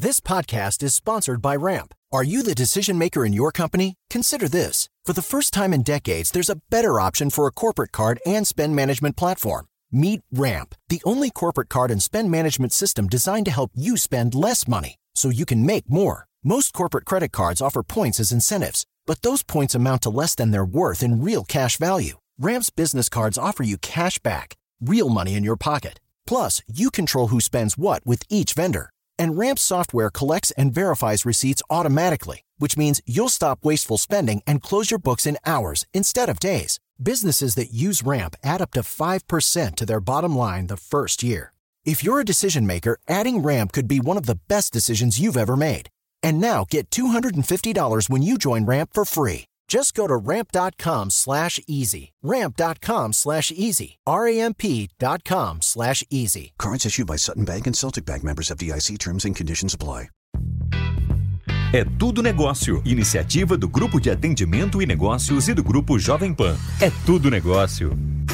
This podcast is sponsored by Ramp. Are you the decision maker in your company? Consider this. For the first time in decades, there's a better option for a corporate card and spend management platform. Meet Ramp, the only corporate card and spend management system designed to help you spend less money so you can make more. Most corporate credit cards offer points as incentives, but those points amount to less than their worth in real cash value. Ramp's business cards offer you cash back, real money in your pocket. Plus, you control who spends what with each vendor. And Ramp's software collects and verifies receipts automatically, which means you'll stop wasteful spending and close your books in hours instead of days. Businesses that use Ramp add up to 5% to their bottom line the first year. If you're a decision maker, adding Ramp could be one of the best decisions you've ever made. And now get $250 when you join Ramp for free. Just go to ramp.com/easy. Ramp.com/easy. RAMP.com/easy. Cards issued by Sutton Bank and Celtic Bank, members FDIC. Terms and conditions apply. É Tudo Negócio, iniciativa do Grupo de Atendimento e Negócios e do Grupo Jovem Pan. É Tudo Negócio.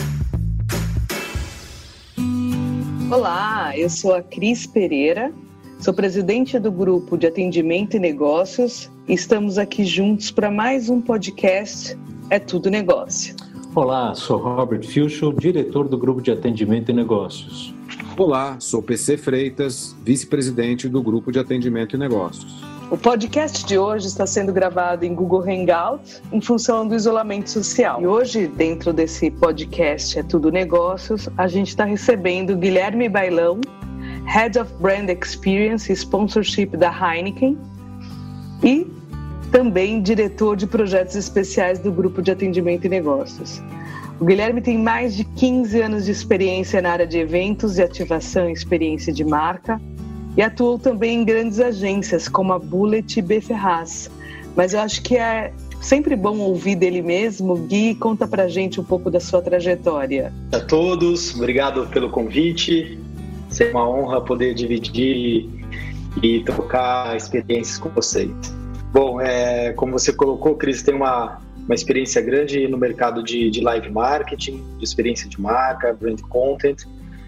Olá, eu sou a Cris Pereira, sou presidente do Grupo de Atendimento e Negócios e estamos aqui juntos para mais um podcast É Tudo Negócio. Olá, sou Robert Filchel, diretor do Grupo de Atendimento e Negócios. Olá, sou PC Freitas, vice-presidente do Grupo de Atendimento e Negócios. O podcast de hoje está sendo gravado em Google Hangout em função do isolamento social. E hoje, dentro desse podcast É Tudo Negócios, a gente está recebendo Guilherme Bailão, Head of Brand Experience e Sponsorship da Heineken e também diretor de projetos especiais do Grupo de Atendimento e Negócios. O Guilherme tem mais de 15 anos de experiência na área de eventos e ativação e experiência de marca e atuou também em grandes agências como a Bullet e B. Ferraz. Mas eu acho que é sempre bom ouvir dele mesmo. Gui, conta pra gente um pouco da sua trajetória. A todos, obrigado pelo convite. É uma honra poder dividir e trocar experiências com vocês. Bom, como você colocou, Cris, tem uma experiência grande no mercado de live marketing, de experiência de marca, brand content.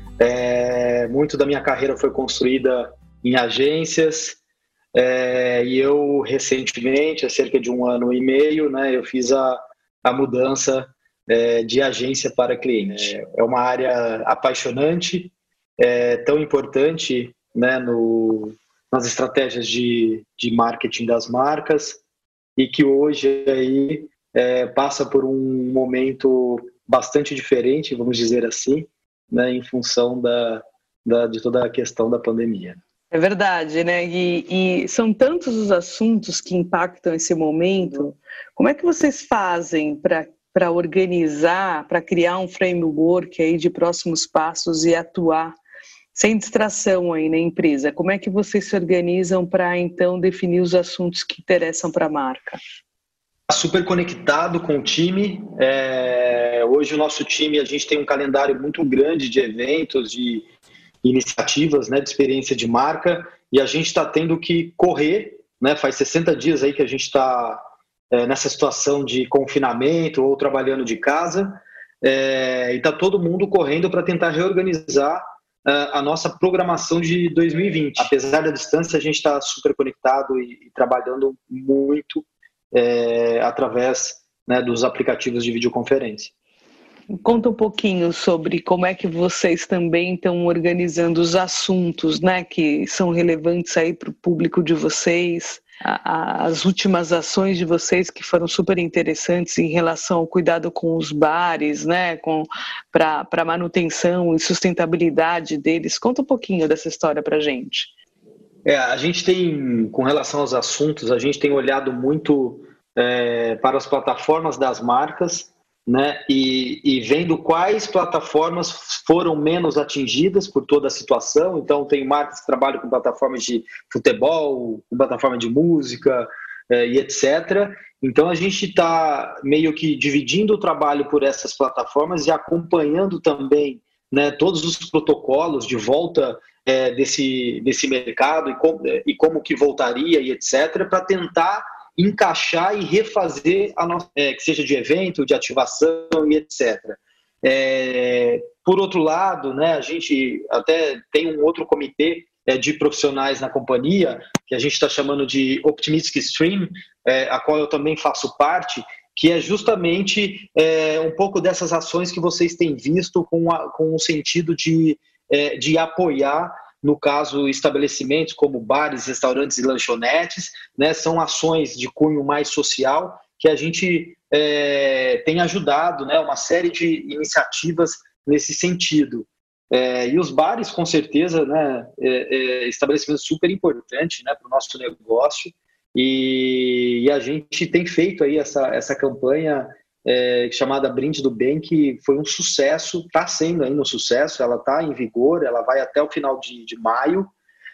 Muito da minha carreira foi construída em agências e eu recentemente, há cerca de 1 ano e meio, né, eu fiz a mudança de agência para cliente. É uma área apaixonante, tão importante, né, nas estratégias de marketing das marcas e que hoje aí passa por um momento bastante diferente, vamos dizer assim, né, em função de toda a questão da pandemia. É verdade, né? E são tantos os assuntos que impactam esse momento. Como é que vocês fazem para organizar, para criar um framework aí de próximos passos e atuar sem distração aí na empresa? Como é que vocês se organizam para, então, definir os assuntos que interessam para a marca? Super conectado com o time. Hoje o nosso time, a gente tem um calendário muito grande de eventos, de iniciativas, né, de experiência de marca, e a gente está tendo que correr, né, faz 60 dias aí que a gente está nessa situação de confinamento ou trabalhando de casa, e está todo mundo correndo para tentar reorganizar a nossa programação de 2020. Apesar da distância, a gente está super conectado e trabalhando muito através, né, dos aplicativos de videoconferência. Conta um pouquinho sobre como é que vocês também estão organizando os assuntos, né, que são relevantes aí para o público de vocês, as últimas ações de vocês que foram super interessantes em relação ao cuidado com os bares, né, para manutenção e sustentabilidade deles. Conta um pouquinho dessa história para a gente. A gente tem, com relação aos assuntos, a gente tem olhado muito para as plataformas das marcas, né, e vendo quais plataformas foram menos atingidas por toda a situação. Então tem marcas que trabalham com plataformas de futebol, com plataforma de música e etc. Então a gente está meio que dividindo o trabalho por essas plataformas e acompanhando também, né, todos os protocolos de volta desse mercado e como que voltaria e etc. para tentar encaixar e refazer a nossa, que seja de evento, de ativação e etc. Por outro lado, né, a gente até tem um outro comitê de profissionais na companhia, que a gente está chamando de Optimistic Stream, a qual eu também faço parte, que é justamente um pouco dessas ações que vocês têm visto com o sentido de apoiar, no caso, estabelecimentos como bares, restaurantes e lanchonetes, né? São ações de cunho mais social que a gente tem ajudado, né? Uma série de iniciativas nesse sentido. E os bares, com certeza, né? Estabelecimento super importante, né? Para o nosso negócio. E a gente tem feito aí essa campanha chamada Brinde do Bem, que foi um sucesso, está sendo ainda um sucesso, ela está em vigor, ela vai até o final de maio.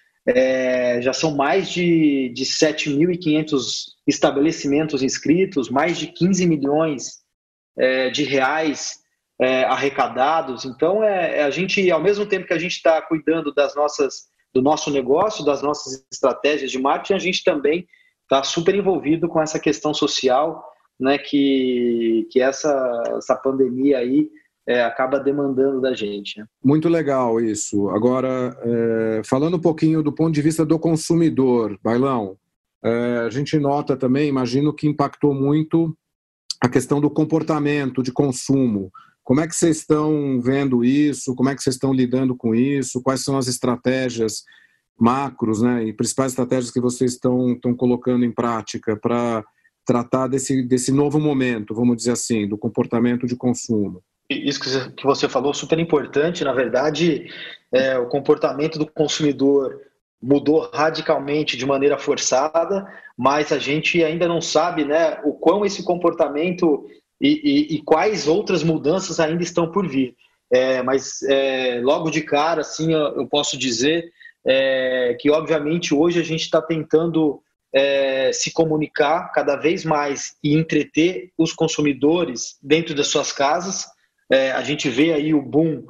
Já são mais de 7.500 estabelecimentos inscritos, mais de 15 milhões de reais arrecadados. Então, a gente, ao mesmo tempo que a gente está cuidando do nosso negócio, das nossas estratégias de marketing, a gente também está super envolvido com essa questão social, né, que essa pandemia aí acaba demandando da gente. Né? Muito legal isso. Agora, falando um pouquinho do ponto de vista do consumidor, Bailão, a gente nota também, imagino que impactou muito a questão do comportamento de consumo. Como é que vocês estão vendo isso? Como é que vocês estão lidando com isso? Quais são as estratégias macros, né, e principais estratégias que vocês estão colocando em prática para tratar desse novo momento, vamos dizer assim, do comportamento de consumo? Isso que você falou, super importante. Na verdade, o comportamento do consumidor mudou radicalmente de maneira forçada, mas a gente ainda não sabe, né, o quão esse comportamento e quais outras mudanças ainda estão por vir. Mas logo de cara, assim, eu posso dizer que, obviamente, hoje a gente está tentando se comunicar cada vez mais e entreter os consumidores dentro das suas casas. A gente vê aí o boom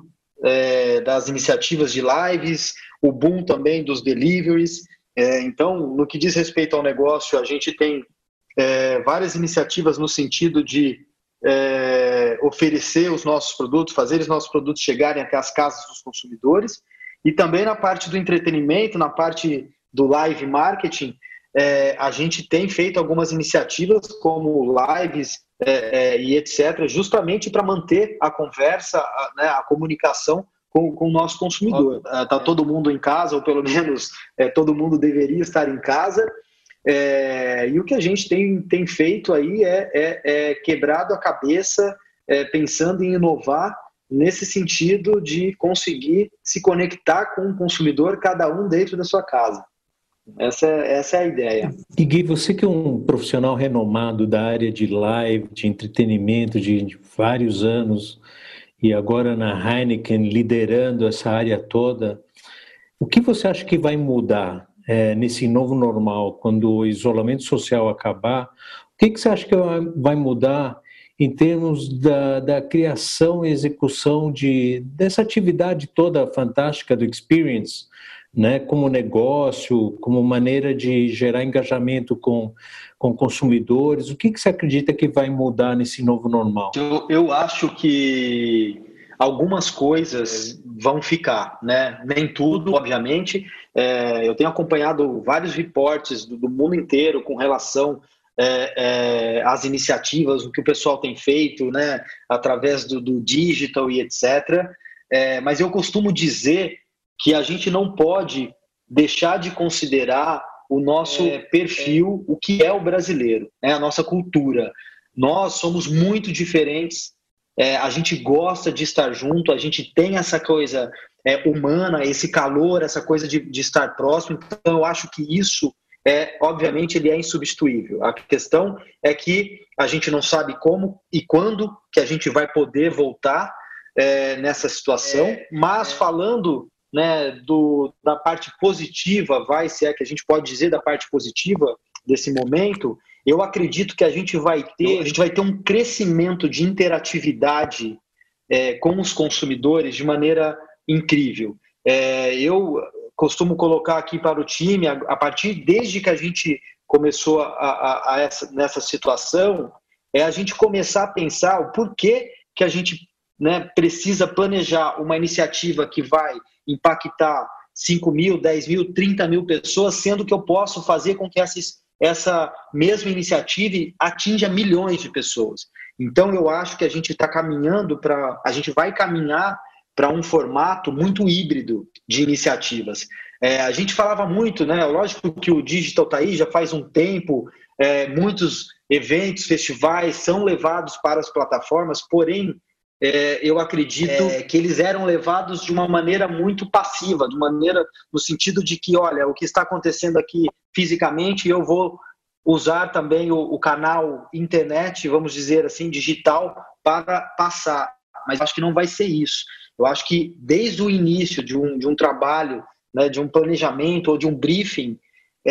das iniciativas de lives, o boom também dos deliveries. Então, no que diz respeito ao negócio, a gente tem várias iniciativas no sentido de oferecer os nossos produtos, fazer os nossos produtos chegarem até as casas dos consumidores. E também na parte do entretenimento, na parte do live marketing, a gente tem feito algumas iniciativas como lives e etc., justamente para manter a conversa, a comunicação com o nosso consumidor. Está todo mundo em casa, ou pelo menos todo mundo deveria estar em casa, e o que a gente tem feito aí é quebrado a cabeça, pensando em inovar, nesse sentido de conseguir se conectar com o consumidor, cada um dentro da sua casa. Essa é a ideia. E Gui, você que é um profissional renomado da área de live, de entretenimento de vários anos, e agora na Heineken liderando essa área toda, o que você acha que vai mudar nesse novo normal, quando o isolamento social acabar? O que você acha que vai mudar em termos da criação e execução dessa atividade toda fantástica do Experience, né, como negócio, como maneira de gerar engajamento com consumidores? O que você acredita que vai mudar nesse novo normal? Eu acho que algumas coisas vão ficar, né? Nem tudo, obviamente. Eu tenho acompanhado vários reportes do mundo inteiro com relação as iniciativas, o que o pessoal tem feito, né, através do digital e etc. Mas eu costumo dizer que a gente não pode deixar de considerar o nosso perfil, o que é o brasileiro, né, a nossa cultura. Nós somos muito diferentes, a gente gosta de estar junto, a gente tem essa coisa humana, esse calor, essa coisa de estar próximo. Então eu acho que isso obviamente ele é insubstituível. A questão é que a gente não sabe como e quando que a gente vai poder voltar nessa situação, mas falando, né, da parte positiva, se é que a gente pode dizer da parte positiva desse momento, eu acredito que a gente vai ter um crescimento de interatividade com os consumidores de maneira incrível. Eu costumo colocar aqui para o time, desde que a gente começou nessa situação, a gente começar a pensar o porquê que a gente, né, precisa planejar uma iniciativa que vai impactar 5 mil, 10 mil, 30 mil pessoas, sendo que eu posso fazer com que essa mesma iniciativa atinja milhões de pessoas. Então, eu acho que a gente vai caminhar para um formato muito híbrido de iniciativas. A gente falava muito, né? Lógico que o digital está aí já faz um tempo, muitos eventos, festivais são levados para as plataformas, porém, eu acredito que eles eram levados de uma maneira muito passiva, no sentido de que, olha, o que está acontecendo aqui fisicamente, eu vou usar também o canal internet, vamos dizer assim, digital, para passar. Mas acho que não vai ser isso. Eu acho que desde o início de um trabalho, né, de um planejamento ou de um briefing,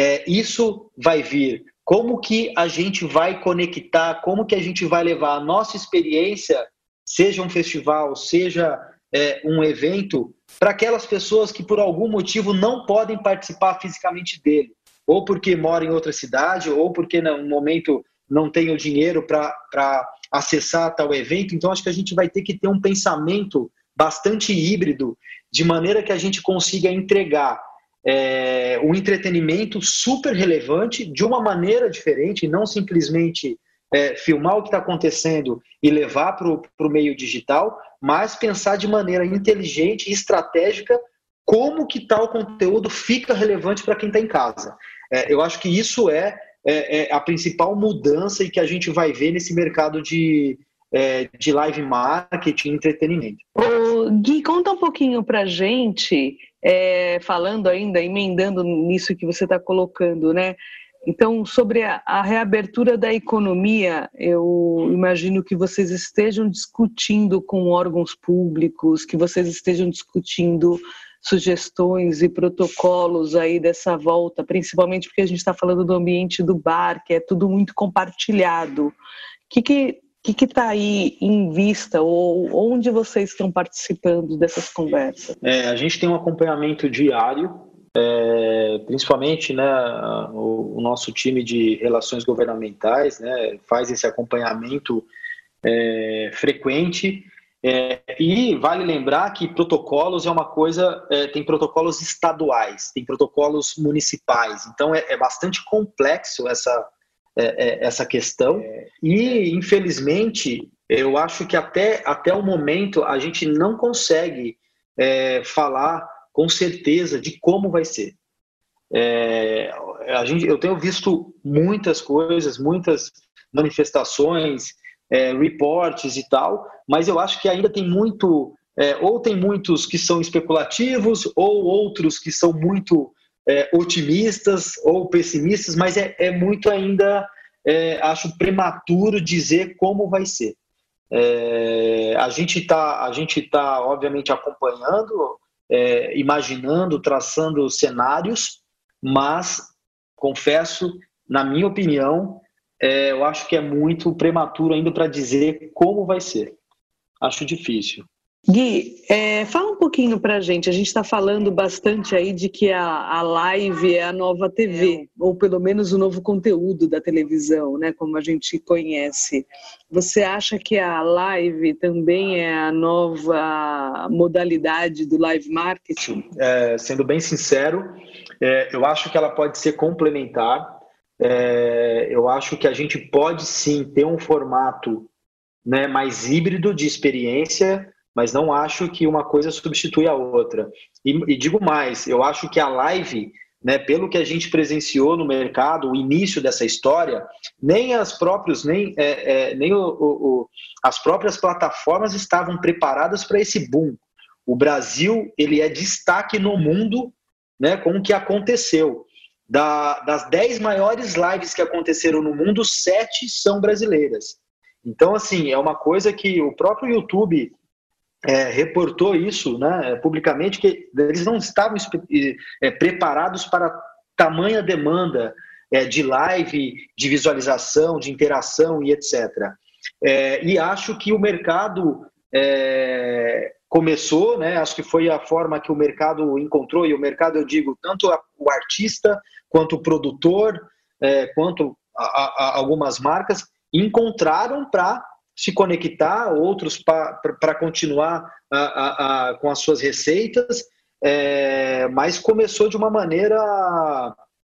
isso vai vir. Como que a gente vai conectar, como que a gente vai levar a nossa experiência, seja um festival, seja um evento, para aquelas pessoas que por algum motivo não podem participar fisicamente dele, ou porque moram em outra cidade, ou porque no momento não tem o dinheiro para acessar tal evento. Então acho que a gente vai ter que ter um pensamento bastante híbrido, de maneira que a gente consiga entregar um entretenimento super relevante de uma maneira diferente, não simplesmente filmar o que está acontecendo e levar para o meio digital, mas pensar de maneira inteligente e estratégica como que tal conteúdo fica relevante para quem está em casa. Eu acho que isso é a principal mudança e que a gente vai ver nesse mercado de live marketing e entretenimento. Gui, conta um pouquinho pra gente, falando ainda, emendando nisso que você está colocando, né? Então, sobre a reabertura da economia, eu imagino que vocês estejam discutindo com órgãos públicos, que vocês estejam discutindo sugestões e protocolos aí dessa volta, principalmente porque a gente está falando do ambiente do bar, que é tudo muito compartilhado. O que está aí em vista, ou onde vocês estão participando dessas conversas? A gente tem um acompanhamento diário, principalmente, né, o nosso time de relações governamentais, né, faz esse acompanhamento frequente, e vale lembrar que protocolos é uma coisa, tem protocolos estaduais, tem protocolos municipais, então é bastante complexo essa questão, e infelizmente eu acho que até o momento a gente não consegue falar com certeza de como vai ser. Eu tenho visto muitas coisas, muitas manifestações, reportes e tal, mas eu acho que ainda tem muito, ou tem muitos que são especulativos, ou outros que são muito otimistas ou pessimistas, mas é muito ainda, acho prematuro dizer como vai ser. A gente tá obviamente acompanhando, imaginando, traçando cenários, mas confesso, na minha opinião, eu acho que é muito prematuro ainda para dizer como vai ser. Acho difícil. Gui, fala um pouquinho pra gente. A gente está falando bastante aí de que a live é a nova TV, ou pelo menos o novo conteúdo da televisão, né, como a gente conhece. Você acha que a live também é a nova modalidade do live marketing? Sendo bem sincero, eu acho que ela pode ser complementar. Eu acho que a gente pode sim ter um formato, né, mais híbrido de experiência, mas não acho que uma coisa substitui a outra. E digo mais, eu acho que a live, né, pelo que a gente presenciou no mercado, o início dessa história, nem as próprias plataformas estavam preparadas para esse boom. O Brasil, ele é destaque no mundo, né, com o que aconteceu. Das 10 maiores lives que aconteceram no mundo, 7 são brasileiras. Então, assim, é uma coisa que o próprio YouTube reportou isso, né, publicamente, que eles não estavam preparados para tamanha demanda de live, de visualização, de interação e etc. E acho que o mercado começou, né, acho que foi a forma que o mercado encontrou, e o mercado, eu digo, tanto o artista, quanto o produtor, quanto algumas marcas, encontraram para se conectar, outros para continuar com as suas receitas, mas começou de uma maneira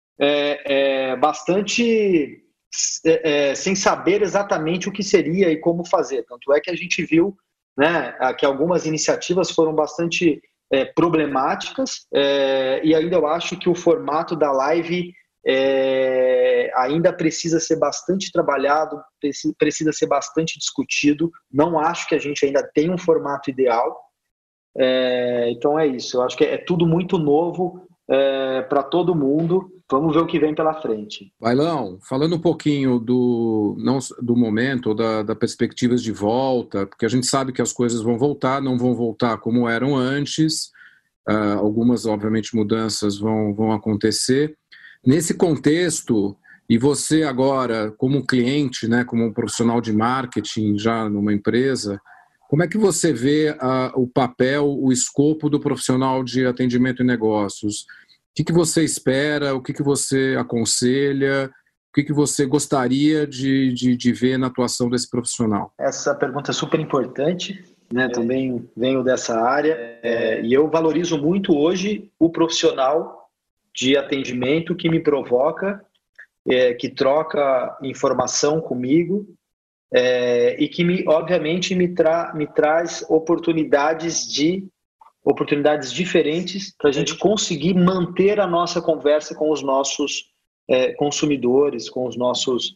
bastante sem saber exatamente o que seria e como fazer. Tanto é que a gente viu, né, que algumas iniciativas foram bastante problemáticas, e ainda eu acho que o formato da live ainda precisa ser bastante trabalhado, precisa ser bastante discutido. Não acho que a gente ainda tem um formato ideal. Então é isso, eu acho que é tudo muito novo para todo mundo. Vamos ver o que vem pela frente. Bailão, falando um pouquinho do momento, da perspectivas de volta, porque a gente sabe que as coisas vão voltar, não vão voltar como eram antes, algumas, obviamente, mudanças vão acontecer. Nesse contexto, e você agora, como cliente, né, como um profissional de marketing já numa empresa, como é que você vê o papel, o escopo do profissional de atendimento e negócios? O que você espera? O que você aconselha? O que você gostaria de ver na atuação desse profissional? Essa pergunta é super importante, né? Também venho dessa área, e eu valorizo muito hoje o profissional de atendimento que me provoca, que troca informação comigo, e que obviamente me traz oportunidades diferentes para a gente conseguir manter a nossa conversa com os nossos consumidores, com os nossos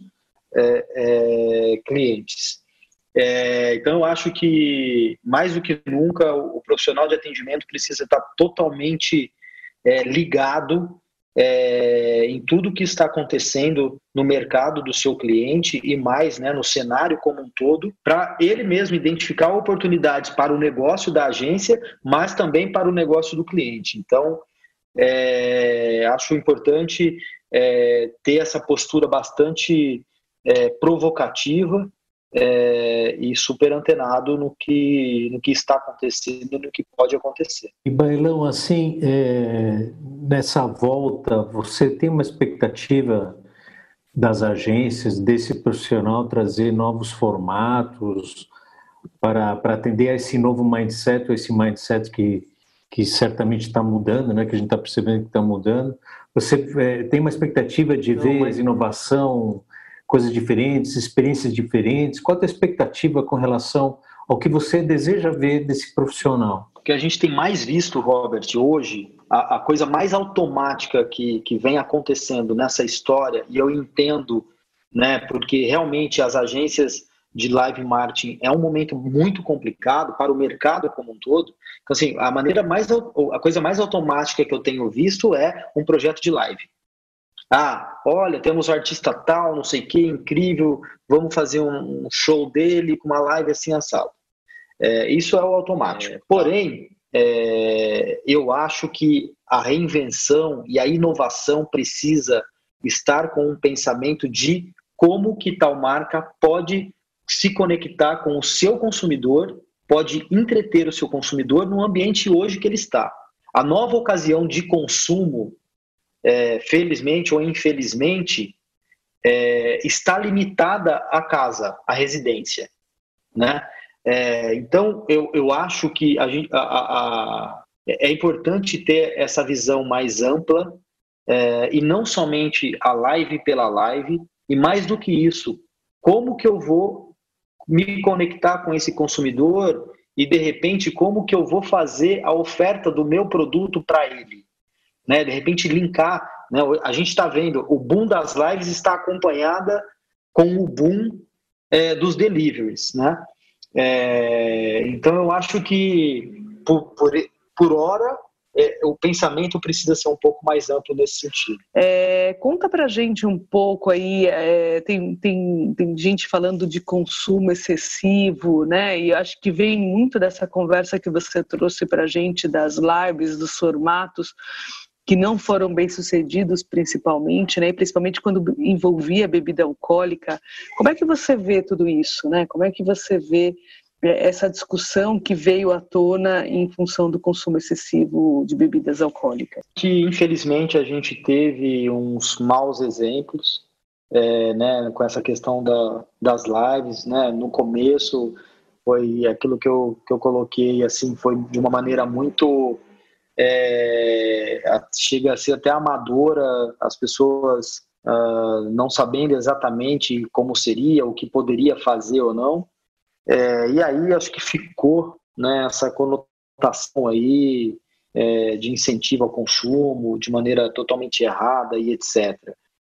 clientes. Então eu acho que mais do que nunca o profissional de atendimento precisa estar totalmente ligado em tudo que está acontecendo no mercado do seu cliente e mais, né, no cenário como um todo, para ele mesmo identificar oportunidades para o negócio da agência, mas também para o negócio do cliente. Então, acho importante ter essa postura bastante provocativa e super antenado no que está acontecendo e no que pode acontecer. E Bailão, assim, nessa volta, você tem uma expectativa das agências, desse profissional trazer novos formatos para atender a esse novo mindset, ou esse mindset que certamente está mudando, né, que a gente está percebendo que está mudando? Você tem uma expectativa de ver mais inovação, coisas diferentes, experiências diferentes? Qual é a expectativa com relação ao que você deseja ver desse profissional? O que a gente tem mais visto, Robert, hoje, a coisa mais automática que vem acontecendo nessa história, e eu entendo, né, porque realmente as agências de live marketing é um momento muito complicado para o mercado como um todo. Então, assim, a coisa mais automática que eu tenho visto é um projeto de live. Olha, temos um artista tal, não sei o que, incrível, vamos fazer um show dele com uma live assim assado. Isso é o automático. Porém, eu acho que a reinvenção e a inovação precisa estar com um pensamento de como que tal marca pode se conectar com o seu consumidor, pode entreter o seu consumidor no ambiente hoje que ele está. A nova ocasião de consumo, felizmente ou infelizmente, está limitada à casa, à residência, né? Então, eu acho que é importante ter essa visão mais ampla, e não somente a live pela live, e mais do que isso, como que eu vou me conectar com esse consumidor e, de repente, como que eu vou fazer a oferta do meu produto para ele, né? De repente linkar, né? A gente está vendo, o boom das lives está acompanhada com o boom dos deliveries, né? Então eu acho que por hora o pensamento precisa ser um pouco mais amplo nesse sentido. Conta pra gente um pouco aí, tem gente falando de consumo excessivo, né? E acho que vem muito dessa conversa que você trouxe pra gente das lives, dos formatos que não foram bem sucedidos principalmente, né? E principalmente quando envolvia bebida alcoólica. Como é que você vê tudo isso, né? Como é que você vê essa discussão que veio à tona em função do consumo excessivo de bebidas alcoólicas? Que infelizmente a gente teve uns maus exemplos, né, com essa questão das lives, né? No começo foi aquilo que eu coloquei, assim, foi de uma maneira muito chega a ser até amadora, as pessoas não sabendo exatamente como seria, o que poderia fazer ou não. E aí acho que ficou, né, essa conotação aí de incentivo ao consumo de maneira totalmente errada e etc.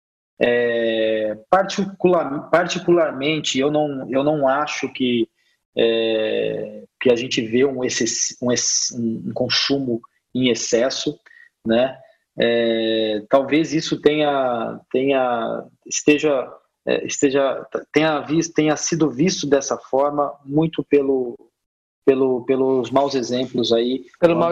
Particularmente, eu não acho que a gente vê um consumo em excesso, né? Talvez isso tenha sido visto dessa forma muito pelos maus exemplos aí.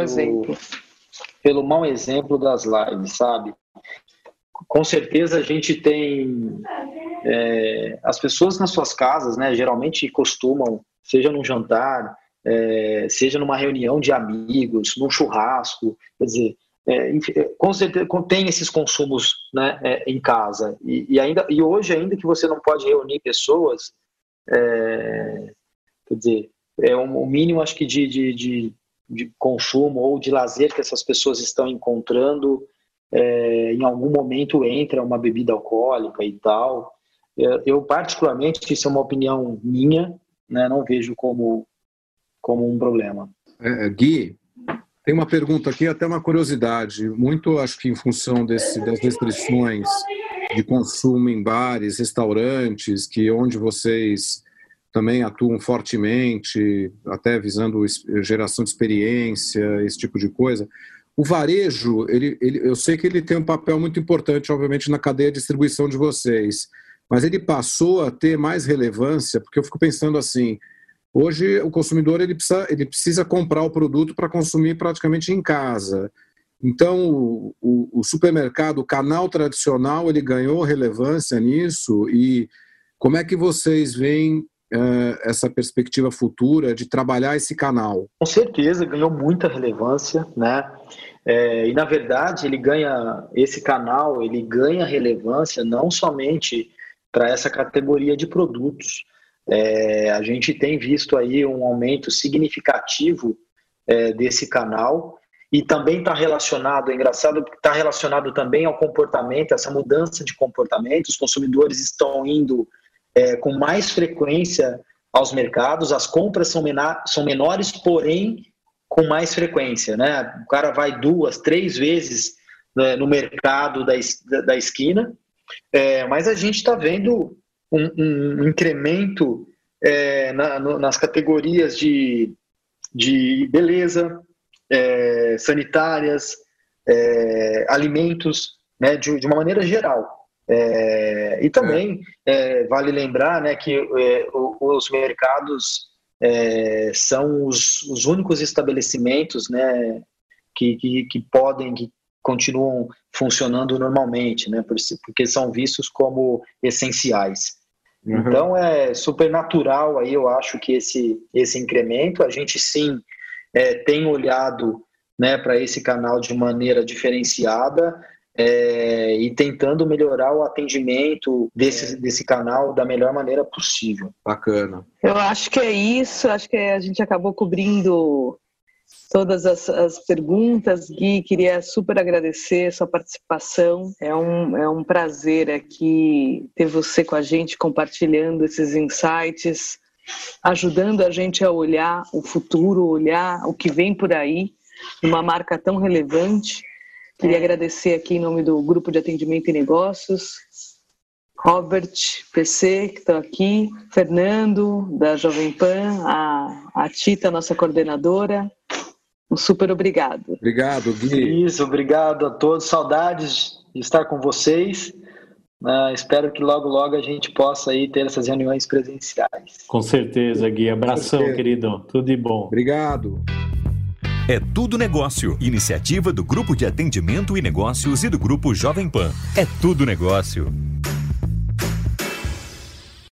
Pelo mau exemplo das lives, sabe? Com certeza a gente tem as pessoas nas suas casas, né, geralmente costumam, seja num jantar, seja numa reunião de amigos, num churrasco, quer dizer, com certeza tem esses consumos, né, em casa, e hoje ainda que você não pode reunir pessoas, quer dizer, o mínimo acho que de consumo ou de lazer que essas pessoas estão encontrando, em algum momento entra uma bebida alcoólica e tal. Eu particularmente, isso é uma opinião minha, né, não vejo como um problema. Gui, tem uma pergunta aqui, até uma curiosidade, muito acho que em função das restrições de consumo em bares, restaurantes, onde vocês também atuam fortemente, até visando geração de experiência, esse tipo de coisa. O varejo, eu sei que ele tem um papel muito importante, obviamente, na cadeia de distribuição de vocês, mas ele passou a ter mais relevância, porque eu fico pensando assim, hoje o consumidor ele precisa comprar o produto para consumir praticamente em casa. Então, o supermercado, o canal tradicional, ele ganhou relevância nisso, e como é que vocês veem essa perspectiva futura de trabalhar esse canal? Com certeza, ganhou muita relevância, né? E na verdade esse canal ele ganha relevância não somente para essa categoria de produtos. A gente tem visto aí um aumento significativo desse canal, e também está relacionado, é engraçado, porque está relacionado também ao comportamento, essa mudança de comportamento. Os consumidores estão indo com mais frequência aos mercados, as compras são menores, porém com mais frequência, né? O cara vai 2, 3 vezes, né, no mercado da esquina, mas a gente está vendo um incremento nas categorias de beleza, sanitárias, alimentos, né, de uma maneira geral. E também vale lembrar, né, que os mercados são os únicos estabelecimentos, né, que continuam funcionando normalmente, né, porque são vistos como essenciais. Uhum. Então é super natural aí, eu acho, que esse incremento. A gente sim tem olhado, né, para esse canal de maneira diferenciada, e tentando melhorar o atendimento desse canal da melhor maneira possível. Bacana. Eu acho que é isso, acho que a gente acabou cobrindo todas as perguntas. Gui, queria super agradecer a sua participação. É um prazer aqui ter você com a gente, compartilhando esses insights, ajudando a gente a olhar o futuro, olhar o que vem por aí, uma marca tão relevante. Queria agradecer aqui em nome do Grupo de Atendimento e Negócios, Robert, PC, que estão aqui, Fernando, da Jovem Pan, a Tita, nossa coordenadora. Um super obrigado. Obrigado, Gui. Isso, obrigado a todos. Saudades de estar com vocês. Espero que logo, logo a gente possa aí ter essas reuniões presenciais. Com certeza, Gui. Abração, querido. Tudo de bom. Obrigado. É Tudo Negócio, iniciativa do Grupo de Atendimento e Negócios e do Grupo Jovem Pan. É Tudo Negócio.